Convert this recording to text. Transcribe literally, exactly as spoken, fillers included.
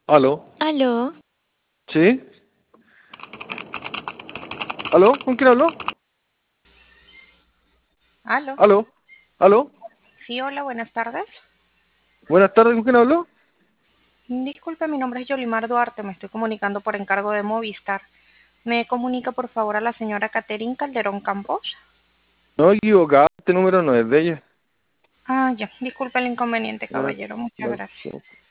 ¿Aló? Aló, ¿Sí? ¿Aló? ¿Con quién hablo? Aló. ¿Aló? ¿Aló? Sí, hola, buenas tardes. Buenas tardes, ¿con quién hablo? Disculpe, mi nombre es Yolimar Duarte, me estoy comunicando por encargo de Movistar. ¿Me comunica por favor a la señora Catherine Calderón Campos? No, equivocado, este número no es de ella. Ah, ya, disculpe el inconveniente, Eh, caballero, muchas no, gracias.